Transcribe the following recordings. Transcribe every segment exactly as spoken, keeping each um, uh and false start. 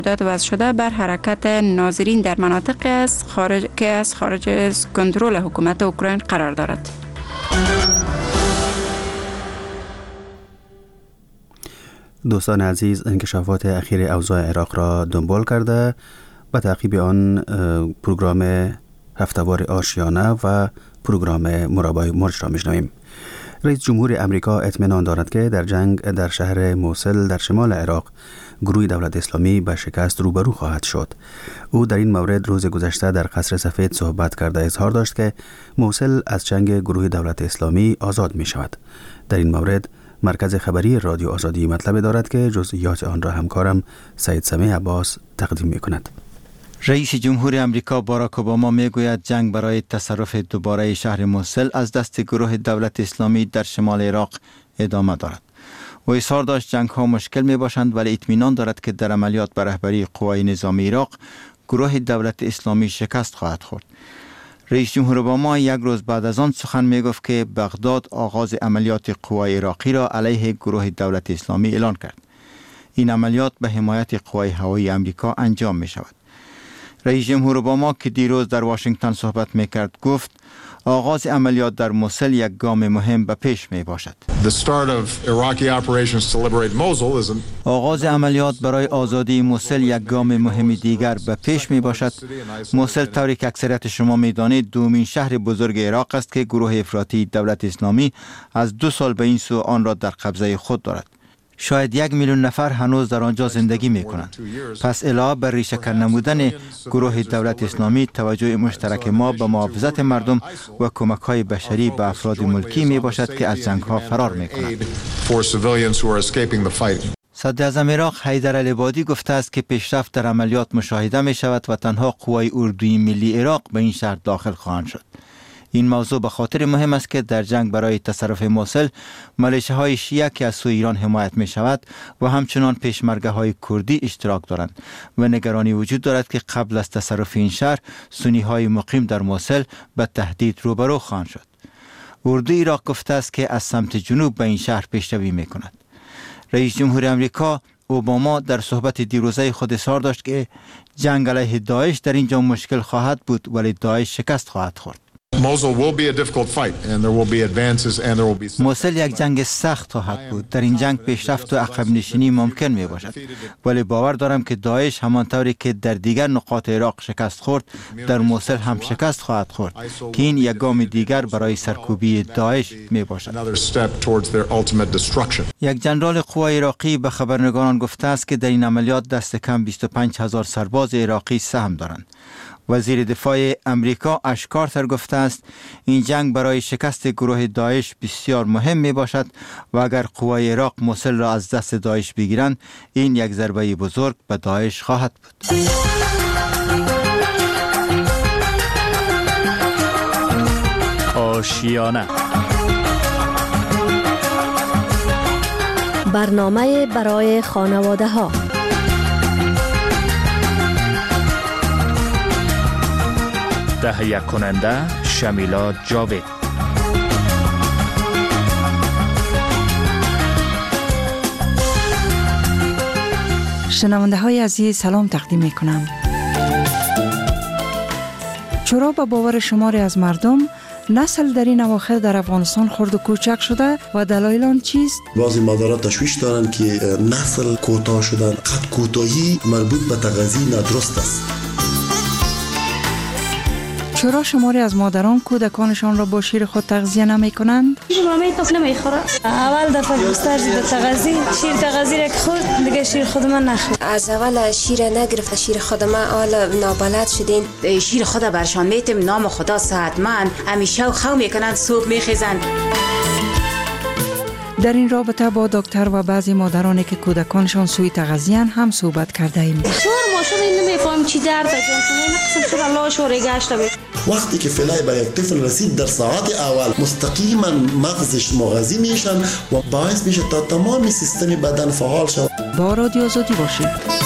وضع شده بر حرکت ناظرین در مناطق از خارج که از خارج از کنترل حکومت اوکراین قرار دارد. دوستان عزیز، انکشافات اخیر اوضاع عراق را دنبال کرده و تعقیب آن پروگرام هفته‌وار آشیانه و پروگرام مرابای مرج را میشنویم. رئیس جمهور امریکا اطمینان دارد که در جنگ در شهر موصل در شمال عراق گروه دولت اسلامی به شکست روبرو خواهد شد. او در این مورد روز گذشته در قصر سفید صحبت کرده اظهار داشت که موصل از چنگ گروه دولت اسلامی آزاد می شود. در این مورد مرکز خبری رادیو آزادی مطلب دارد که جزئیات آن را همکارم سید سمیع عباس تقدیم می کند. رئیس جمهور امریکا باراک اوباما میگوید جنگ برای تصرف دوباره شهر موصل از دست گروه دولت اسلامی در شمال عراق ادامه دارد. و اظهار داشت جنگ ها مشکل می باشند ولی اطمینان دارد که در عملیات به رهبری قوای نظامی عراق گروه دولت اسلامی شکست خواهد خورد. رئیس جمهور اوباما یک روز بعد از آن سخن می گفت که بغداد آغاز عملیات قوای عراقی را علیه گروه دولت اسلامی اعلان کرد. این عملیات به حمایت قوای هوایی امریکا انجام می شود. رئیس جمهور اوباما که دیروز در واشنگتن صحبت می کرد گفت آغاز عملیات در موصل یک گام مهم به پیش می باشد. آغاز عملیات برای آزادی موصل یک گام مهم دیگر به پیش می باشد. موصل طوری که اکثریت شما می دانید دومین شهر بزرگ عراق است که گروه افراطی دولت اسلامی از دو سال به این سو آن را در قبضه خود دارد. شاید یک میلیون نفر هنوز در آنجا زندگی می کنند. پس علاوه بر ریشه نمودن گروه دولت اسلامی، توجه مشترک ما به محافظت مردم و کمک های بشری به افراد ملکی می باشد که از جنگ ها فرار می کنند. صدر اعظم عراق حیدر العبادی گفته است که پیشرفت در عملیات مشاهده می شود و تنها قوای اردوی ملی عراق به این شهر داخل خواهند شد. این موضوع به خاطر مهم است که در جنگ برای تصرف موصل ملیشه های شیعه که از سوی ایران حمایت می شود و همچنان پیشمرگه های کردی اشتراک دارند و نگرانی وجود دارد که قبل از تصرف این شهر سنی های مقیم در موصل به تهدید روبرو خواهند شد. اردوی عراق گفته است که از سمت جنوب به این شهر پیشروی می کند. رئیس جمهور امریکا اوباما در صحبت دیروزه خود اظهار داشت که جنگ علیه داعش در اینجا مشکل خواهد بود ولی داعش شکست خواهد خورد. موصل یک جنگ سخت خواهد بود. در این جنگ پیشرفت و عقب نشینی ممکن می باشد ولی باور دارم که داعش همانطوری که در دیگر نقاط عراق شکست خورد در موصل هم شکست خواهد خورد که این یک گام دیگر برای سرکوبی داعش می باشد. یک جنرال قوای عراقی به خبرنگاران گفته است که در این عملیات دست کم بیست و پنج هزار سرباز عراقی سهم دارند. وزیر دفاع امریکا اش کارتر گفته است این جنگ برای شکست گروه داعش بسیار مهم می باشد و اگر قوای عراق موصل را از دست داعش بگیرند این یک ضربه بزرگ به داعش خواهد بود. آشیانه برنامه برای خانواده ها. تهیه کننده شمیلا جاوید. شنونده های عزیز سلام تقدیم می کنم. چرا به باور شماری از مردم نسل در این اواخر در افغانستان خرد و کوچک شده و دلایل آن چیست؟ بعضی مادرها تشویش دارند که نسل کوتاه شدن. قد کوتاهی مربوط به تغذیه نادرست است. چرا شماری از مادران کودکانشان را با شیر خود تغذیه نمی کنند؟ مامی پس نمی خوره. اول دفعه گستر زید تغذیه شیر تغذیه را خورد دیگه شیر خود من نخورد. از اول شیر نگرفت شیر خود من آل نابلد شدین. شیر خود برشان میتیم نام خدا صحتمند همیشه خو میکنند صبح میخیزند. در این رابطه با دکتر و بعضی مادرانی که کودکانشان سوی تغذیه هم صحبت کرده ایم. شور ما شده این نمیفهم چی درد داره. این قسم شده الله شوره گشته بود. وقتی که فلای به یک طفل رسید در ساعت اول مستقیما مغزش مغذی میشن و باعث میشه تا تمام سیستم بدن فعال شود. با رادیو آزادی باشید.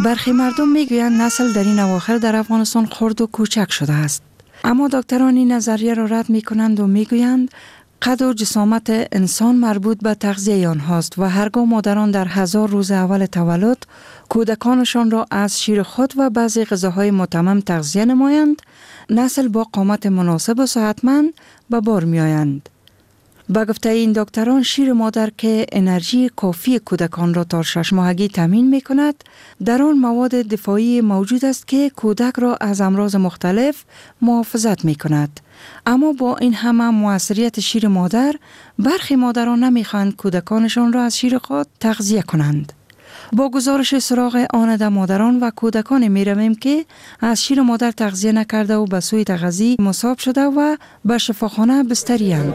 برخی مردم میگویند نسل در این اواخر در افغانستان خرد و کوچک شده است. اما دکتران این نظریه را رد میکنند و میگویند قد و جسامت انسان مربوط به تغذیه آنهاست و هرگاه مادران در هزار روز اول تولد کودکانشان را از شیر خود و بعضی غذاهای متمم تغذیه نمایند، نسل با قامت مناسب و صحتمند به بار می آیند. با گفته این دکتران، شیر مادر که انرژی کافی کودکان را تا شش ماهگی تامین می کند، در آن مواد دفاعی موجود است که کودک را از امراض مختلف محافظت می کند. اما با این همه موثریت شیر مادر، برخی مادران نمی خواهند کودکانشان را از شیر خود تغذیه کنند. با گزارش سراغ آنده مادران و کودکان می رویم که از شیر مادر تغذیه نکرده و به سوی تغذیه مصاب شده و به شفاخانه بستری‌اند.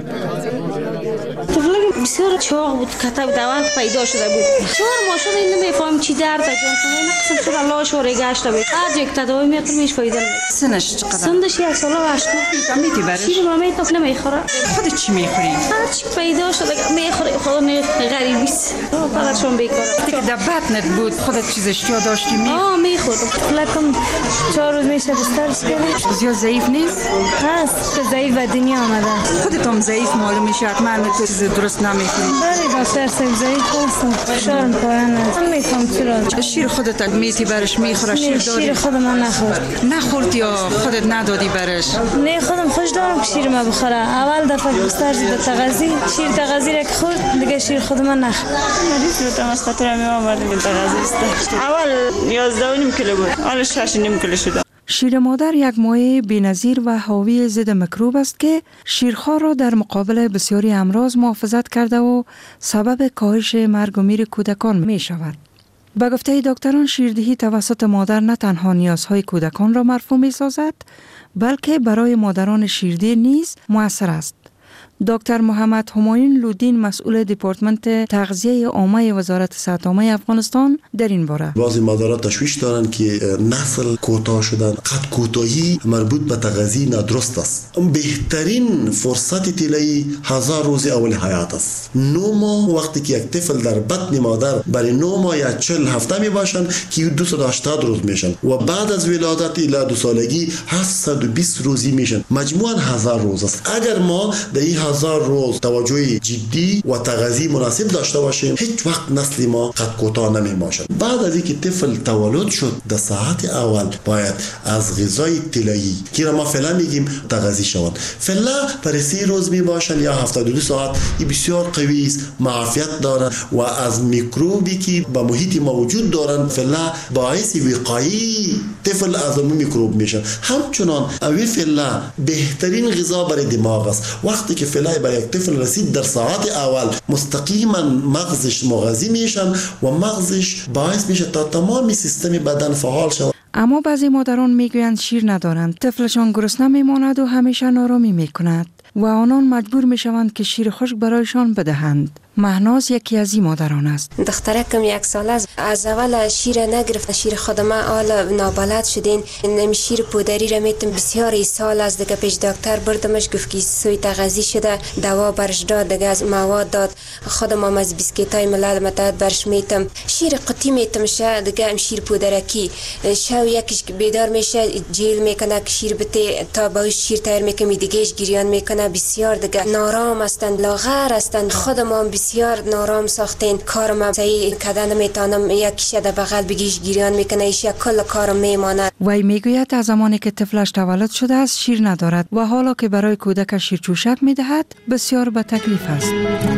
بسیار چاق بود، کتاب دوان پیدا شده بود. چهار ماه شده این نمیفهم چی درد جان کنه. این قسم شده الله شوره گشته بود. هر یک تداوی میکنم میش فایده نمیده. سنش چقدر؟ سنش یک سال و هشت ماه. میتی برش؟ شیر مامی تو نمیخوره. خودت چی میخوری؟ هر چی پیدا شده میخوری. خود غریبی است. فقط شون بیکاره. دیگه در بطنت بود خودت چیزش جا داشتی می؟ آه میخورم. لکم چهار روز میشه بسترش کنه. زیاد ضعیف نیست؟ هست که ضعیف به دنیا آمده. خودت هم ضعیف معلوم میشه حتما تو چیز درست نمیخوری. بله دکتر صاحب ضعیف هستم. فشارم پایین است. نمیفهم چرا. شیر خودت میتی برش میخوره؟ شیر داری؟ شیر خودم نخورد. نخورد یا خودت ندادی برش؟ نه خودم خوش دارم که شیر ما بخوره. اول دفعه بستر زد تغذی شیر تغذی را خورد دیگه شیر خودم نخورد. مریض بودم از خاطر می آوردیم تغذی است. اول یازده و نیم کیلو بود. حالا شش و نیم کیلو شده. شیر مادر یک مایع بی‌نظیر و حاوی ضد میکروب است که شیرخوار را در مقابل بسیاری امراض محافظت کرده و سبب کاهش مرگ و میر کودکان می شود. به گفته دکتران، شیردهی توسط مادر نه تنها نیازهای کودکان را مرفوع می سازد، بلکه برای مادران شیرده نیز مؤثر است. دکتر محمد همایون لودین، مسئول دپارتمنت تغذیه عامه وزارت صحت عامه افغانستان، در این باره بعضی مادرات تشویش دارند که نسل کوتاه شدن، قد کوتاهی مربوط به تغذیه نادرست است. بهترین فرصت طلایی هزار روز اول حیات است. نو ماه وقتی که یک طفل در بطن مادر برای نو ماه یا چهل هفته می باشند که دویست و هشتاد روز میشن و بعد از ولادت الی دو سالگی هفتصد و بیست روزی میشن. مجموعاً هزار روز است. اگر ما در این هزار روز توجه جدی و تغذیه مناسب داشته باشیم، هیچ وقت نسل ما قد کوتاه نمی باشد. بعد از اینکه طفل تولد شد، در ساعت اول باید از غذای طلایی که ما فعلا میگیم تغذیه شود. فعلا برای سی روز می باشن یا هفتاد و دو ساعت. این بسیار قوی است، معافیت دارند و از میکروبی که با محیط ما وجود دارند فعلا باعث وقایی طفل از اون میکروب میشن. همچنان اوی فعلا بهترین غذا برای دماغ است. وقتی که فعلا برای یک طفل رسید، در ساعت اول مستقیما مغزش مغذی میشن و مغزش باعث میشه تا تمام سیستم بدن فعال شود. اما بعضی مادران میگویند شیر ندارند، طفلشان گرسنه میماند و همیشه نارامی میکند و آنان مجبور میشوند که شیر خشک برایشان بدهند. مهناز یکی از این مادران است. دخترکم یک سال است، از اول شیر نگرفت. شیر خودم آل نابلد شدین. این شیر پودری را میتم بسیار سال از دیگه پیش دکتر بردمش، گفت که سوی تغذیه شده، دوا برش داد، دیگه از مواد داد. خودم هم از بیسکیتای ملل متحد برش میتم. شیر قطی میتم شه، دیگه هم شیر پودرکی. شو یکیش بیدار میشه جیل میکنه که شیر بته تا با شیر تایر میکنه، دیگهش گریان میکنه. بسیار دیگه نارام هستند، لاغر هستند. خودم هم بسیار نارام ساختین. کارم صحیح کردن نمیتونم. یکیش در بغل بگیش گریان میکنه، ایش یک کل کارم میماند. وی میگوید از زمانی که طفلش تولد شده است شیر ندارد و حالا که برای کودک شیر چوشک میدهد بسیار به تکلیف است.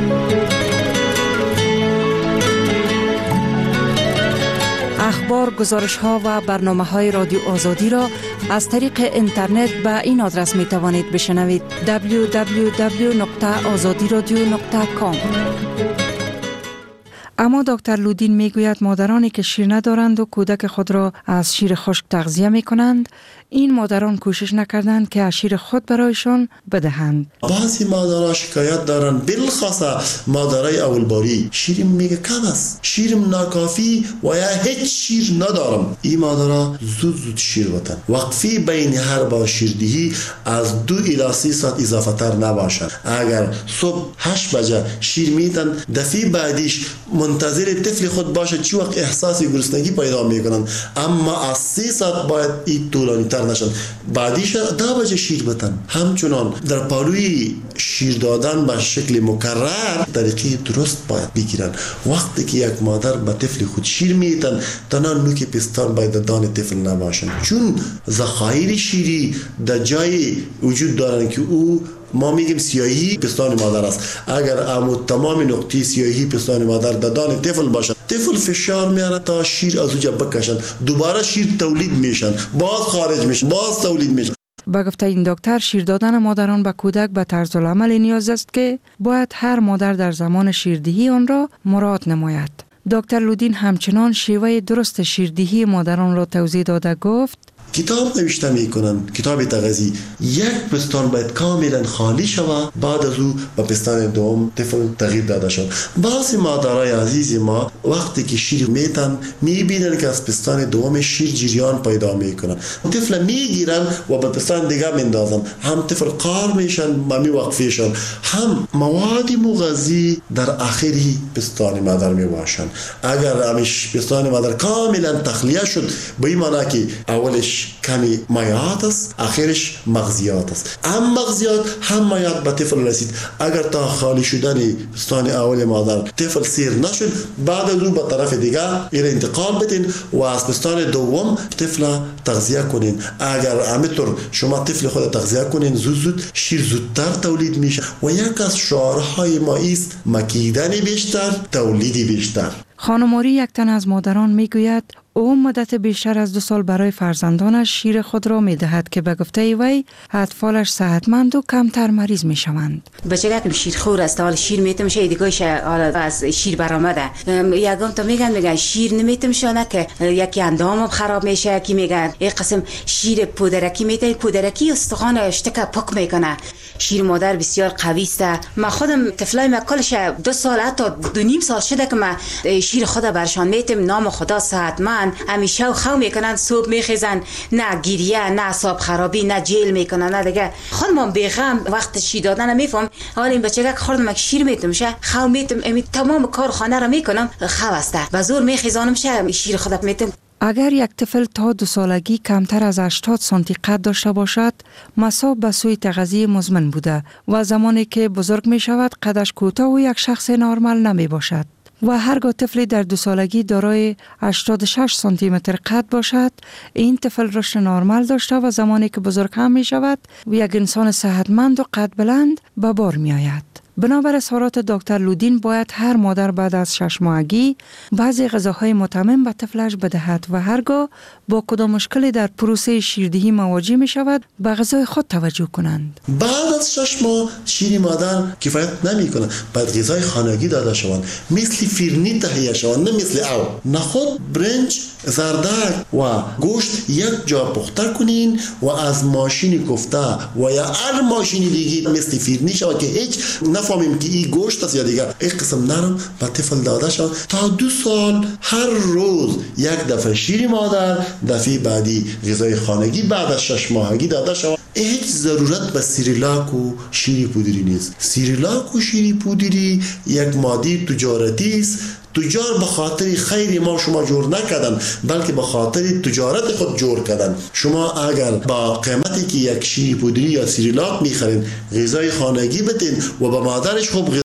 اخبار، گزارش ها و برنامه های رادیو آزادی را از طریق اینترنت به این آدرس می توانید بشنوید: دبلیو دبلیو دبلیو نقطه آزادی رادیو نقطه کام. اما دکتر لودین میگوید مادرانی که شیر ندارند و کودک خود را از شیر خشک تغذیه می کنند، این مادران کوشش نکردند که از شیر خود برایشان بدهند. بعضی مادرها شکایت دارن، بالخاصه مادرای اولباری، شیرم میگه کم است، شیرم ناکافی و یا هیچ شیر ندارم. این مادرها زود زود شیر بتن. وقفی بین هر با شیردهی از دو الی سی ساعت اضافه تر نباشد. اگر صبح هشت بجه شیر میدن، دفعه بعدیش منتظر طفل خود باشه چی وقت احساس گرسنگی پیدا میکنن، اما از سه ساعت باید این طولانی تر نشن. بعدیش ده بجه شیر بدن. همچنان در پالوی شیر دادن به شکل مکرر طریقه درست باید بگیرن. وقتی که یک مادر به طفل خود شیر میدن تنها نوک پستان باید دان طفل نباشن، چون ذخایر شیری در جای وجود دارن که او ما میگیم سیاهی پستان مادر است. اگر امو تمام نقطه سیاهی پستان مادر دادان طفل باشد، طفل فشار میاره تا شیر از اوجا بکشن، دوباره شیر تولید میشن، باز خارج میشن، باز تولید میشن. با گفته این دکتر، شیر دادن مادران به کودک به طرز العمل نیاز است که باید هر مادر در زمان شیردهی آن را مراعات نماید. دکتر لودین همچنان شیوه درست شیردهی مادران را توضیح داده گفت: کتاب نوشته میکنن، کتاب تغذیه، یک پستان باید کاملا خالی شود، بعد از او به پستان دوم طفل تغییر داده شد. بعضی مادرای عزیز ما وقتی که شیر میتن میبینن که از پستان دوم شیر جریان پیدا میکنن، طفل میگیرن و به پستان دیگه میندازن، هم طفل قار میشن ممی وقفیشن، هم مواد مغذی در آخری پستان مادر میباشن. اگر همیش پستان مادر کاملا تخلیه شد، به این معنی که اولش کمی مایعات است، آخرش مغزیات است. هم مغزیات هم مایعات به طفل رسید. اگر تا خالی شدن پستان اول مادر طفل سیر نشد، بعد از اون به طرف دیگه ایره انتقال بدین و از پستان دوم طفل تغذیه کنین. اگر همینطور شما طفل خود تغذیه کنین، زود زود شیر زودتر تولید میشه و یک از شعارهای ما است مکیدن بیشتر، تولیدی بیشتر. خانم آری یک تن از مادران میگوید او مدت بیشتر از دو سال برای فرزندانش شیر خود را میدهد که به گفته وی اطفالش صحتمند و کمتر مریض میشوند. بچه که شیر خور است، حال شیر میتم شه دیگه‌اش از شیر برآمده. یگام تو میگن میگن شیر نمیتم شونه که یکی اندامم خراب میشه، یکی میگن یک قسم شیر پودرکی میته، پودرکی استخوان اشتک پک میکنه. شیر مادر بسیار قوی است. من خودم طفلای ما کلش دو سال حتی دو نیم سال شده که من شیر خدا برشان میتم، نام خدا صحتمند همیشه و خو میکنن، صبح میخیزن، نه گریه، نه اعصاب خرابی، نه جیل میکنن، نه دیگه خودم بیغم وقت شیر دادن میفهم. حالا این بچه که خوردم شیر میتم شه خو میتم، امی تمام کار خانه را میکنم خو است و زور میخیزانم شه شیر خدا میتم. اگر یک طفل تا دو سالگی کمتر از هشتاد سانتی قد داشته باشد، مصاب به سوی تغذیه مزمن بوده و زمانی که بزرگ می شود قدش کوتاه و یک شخص نرمال نمی باشد. و هرگاه طفلی در دو سالگی دارای هشتاد و شش سانتی متر قد باشد، این طفل رشد نرمال داشته و زمانی که بزرگ هم می شود و یک انسان صحتمند و قد بلند به بار می آید. بنابر اظهارات دکتر لودین باید هر مادر بعد از شش ماهگی بعضی غذاهای متمم به طفلش بدهد و هرگاه با کدام مشکلی در پروسه شیردهی مواجه می شود به غذای خود توجه کنند. بعد از شش ماه شیر مادر کفایت نمی کنه، باید غذای خانگی داده شوند، مثل فیرنی تهیه شوند، نه مثل او. نخود، برنج، زردک و گوشت یک جا پخته کنین و از ماشین کوفته و یا هر ماشین دیگه مثل فیرنی شود که هیچ نفهمیم که این گوشت است یا دیگر. این قسم نرم به طفل داده شود تا دو سال هر روز یک دفعه شیر مادر، دفعه بعدی غذای خانگی بعد از شش ماهگی داده شود. هیچ ضرورت به سیریلاک و شیر پودری نیست. سیریلاک و شیر پودری یک ماده تجارتی است. تجار به خاطر خیر ما شما جور نکردن، بلکه به خاطر تجارت خود جور کردن. شما اگر با قیمتی که یک شیر پودری یا سیریلاک میخرین غذای خانگی بدین و به مادرش خوب